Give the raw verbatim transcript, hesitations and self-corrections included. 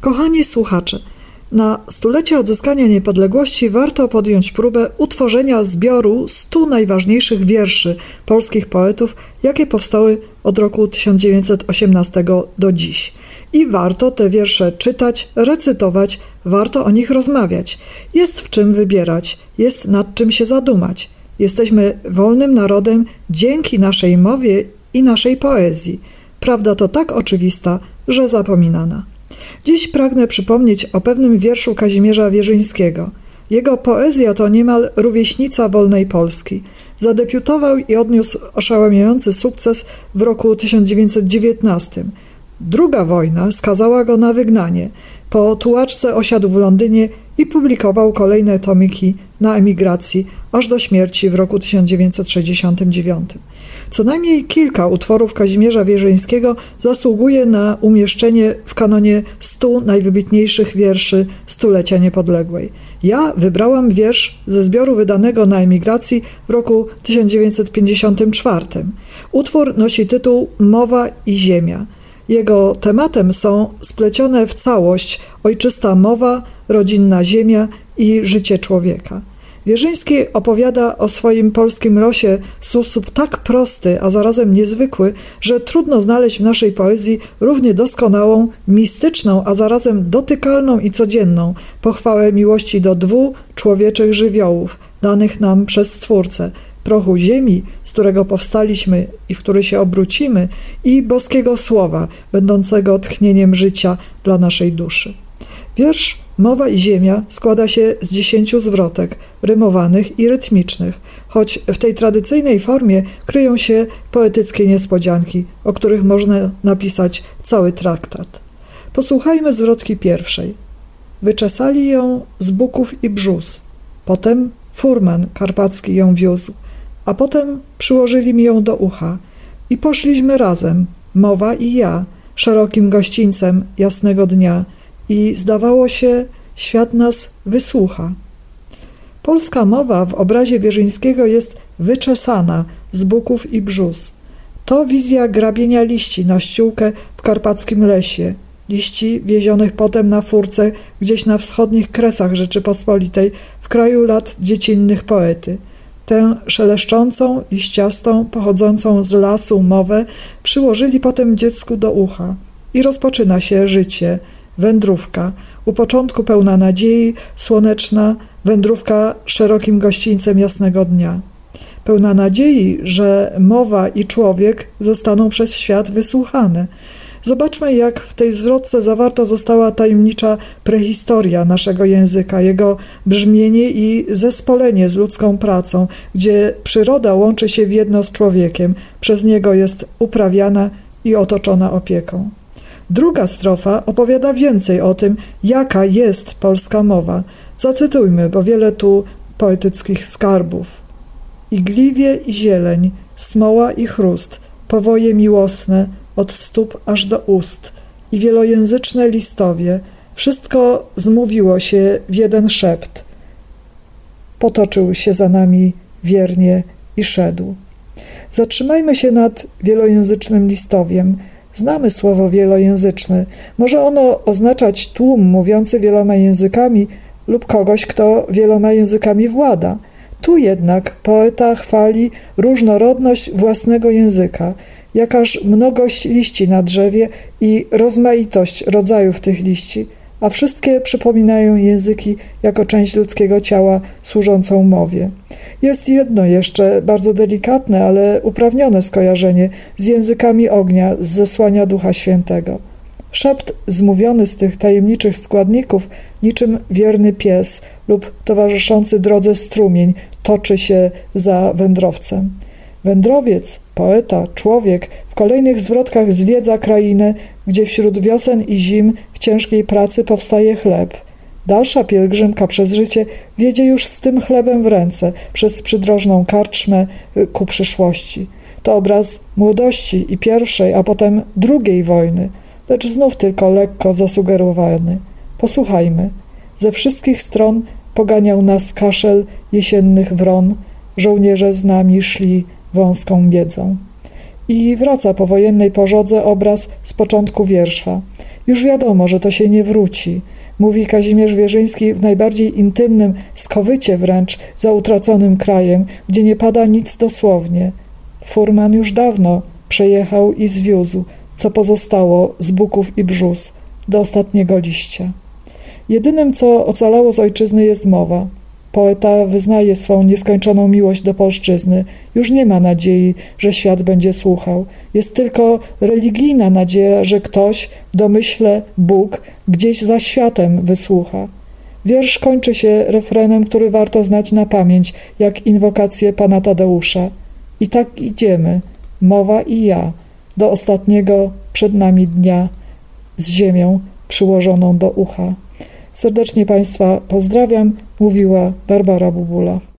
Kochani słuchacze, na stulecie odzyskania niepodległości warto podjąć próbę utworzenia zbioru stu najważniejszych wierszy polskich poetów, jakie powstały od roku tysiąc dziewięćset osiemnastego do dziś. I warto te wiersze czytać, recytować, warto o nich rozmawiać. Jest w czym wybierać, jest nad czym się zadumać. Jesteśmy wolnym narodem dzięki naszej mowie i naszej poezji. Prawda to tak oczywista, że zapominana. Dziś pragnę przypomnieć o pewnym wierszu Kazimierza Wierzyńskiego. Jego poezja to niemal rówieśnica wolnej Polski. Zadebiutował i odniósł oszałamiający sukces w roku tysiąc dziewięćset dziewiętnastym. Druga wojna skazała go na wygnanie. Po tułaczce osiadł w Londynie i publikował kolejne tomiki na emigracji, aż do śmierci w roku tysiąc dziewięćset sześćdziesiątym dziewiątym. Co najmniej kilka utworów Kazimierza Wierzyńskiego zasługuje na umieszczenie w kanonie stu najwybitniejszych wierszy stulecia niepodległej. Ja wybrałam wiersz ze zbioru wydanego na emigracji w roku tysiąc dziewięćset pięćdziesiątym czwartym. Utwór nosi tytuł Mowa i Ziemia. Jego tematem są splecione w całość ojczysta mowa, rodzinna ziemia i życie człowieka. Wierzyński opowiada o swoim polskim losie w sposób tak prosty, a zarazem niezwykły, że trudno znaleźć w naszej poezji równie doskonałą, mistyczną, a zarazem dotykalną i codzienną pochwałę miłości do dwóch człowieczych żywiołów, danych nam przez Stwórcę, prochu ziemi, z którego powstaliśmy i w który się obrócimy, i boskiego słowa, będącego tchnieniem życia dla naszej duszy. Wiersz Mowa i Ziemia składa się z dziesięciu zwrotek, rymowanych i rytmicznych, choć w tej tradycyjnej formie kryją się poetyckie niespodzianki, o których można napisać cały traktat. Posłuchajmy zwrotki pierwszej. Wyczesali ją z buków i brzus, potem furman karpacki ją wiózł, a potem przyłożyli mi ją do ucha i poszliśmy razem, mowa i ja, szerokim gościńcem jasnego dnia, i zdawało się, świat nas wysłucha. Polska mowa w obrazie Wierzyńskiego jest wyczesana z buków i brzus. To wizja grabienia liści na ściółkę w karpackim lesie, liści wiezionych potem na furce gdzieś na wschodnich kresach Rzeczypospolitej w kraju lat dziecinnych poety. Tę szeleszczącą, liściastą, pochodzącą z lasu mowę przyłożyli potem dziecku do ucha i rozpoczyna się życie, wędrówka, u początku pełna nadziei, słoneczna, wędrówka szerokim gościńcem jasnego dnia. Pełna nadziei, że mowa i człowiek zostaną przez świat wysłuchane. Zobaczmy, jak w tej zwrotce zawarta została tajemnicza prehistoria naszego języka, jego brzmienie i zespolenie z ludzką pracą, gdzie przyroda łączy się w jedno z człowiekiem, przez niego jest uprawiana i otoczona opieką. Druga strofa opowiada więcej o tym, jaka jest polska mowa. Zacytujmy, bo wiele tu poetyckich skarbów. Igliwie i zieleń, smoła i chrust, powoje miłosne, od stóp aż do ust i wielojęzyczne listowie, wszystko zmówiło się w jeden szept. Potoczył się za nami wiernie i szedł. Zatrzymajmy się nad wielojęzycznym listowiem. Znamy słowo wielojęzyczny. Może ono oznaczać tłum mówiący wieloma językami lub kogoś, kto wieloma językami włada. Tu jednak poeta chwali różnorodność własnego języka, jakaż mnogość liści na drzewie i rozmaitość rodzajów tych liści, a wszystkie przypominają języki jako część ludzkiego ciała służącą mowie. Jest jedno jeszcze bardzo delikatne, ale uprawnione skojarzenie z językami ognia z zesłania Ducha Świętego. Szept zmówiony z tych tajemniczych składników, niczym wierny pies lub towarzyszący drodze strumień, toczy się za wędrowcem. Wędrowiec, poeta, człowiek w kolejnych zwrotkach zwiedza krainę, gdzie wśród wiosen i zim w ciężkiej pracy powstaje chleb. Dalsza pielgrzymka przez życie wiedzie już z tym chlebem w ręce, przez przydrożną karczmę ku przyszłości. To obraz młodości i pierwszej, a potem drugiej wojny, lecz znów tylko lekko zasugerowany. Posłuchajmy. Ze wszystkich stron poganiał nas kaszel jesiennych wron, żołnierze z nami szli wąską miedzą. I wraca po wojennej pożodze obraz z początku wiersza. Już wiadomo, że to się nie wróci, mówi Kazimierz Wierzyński w najbardziej intymnym skowycie wręcz za utraconym krajem, gdzie nie pada nic dosłownie. Furman już dawno przejechał i zwiózł, co pozostało z buków i brzus, do ostatniego liścia. Jedynym, co ocalało z ojczyzny, jest mowa. Poeta wyznaje swą nieskończoną miłość do polszczyzny. Już nie ma nadziei, że świat będzie słuchał. Jest tylko religijna nadzieja, że ktoś, w domyśle Bóg, gdzieś za światem wysłucha. Wiersz kończy się refrenem, który warto znać na pamięć, jak inwokację pana Tadeusza. I tak idziemy, mowa i ja, do ostatniego przed nami dnia, z ziemią przyłożoną do ucha. Serdecznie Państwa pozdrawiam, mówiła Barbara Bubula.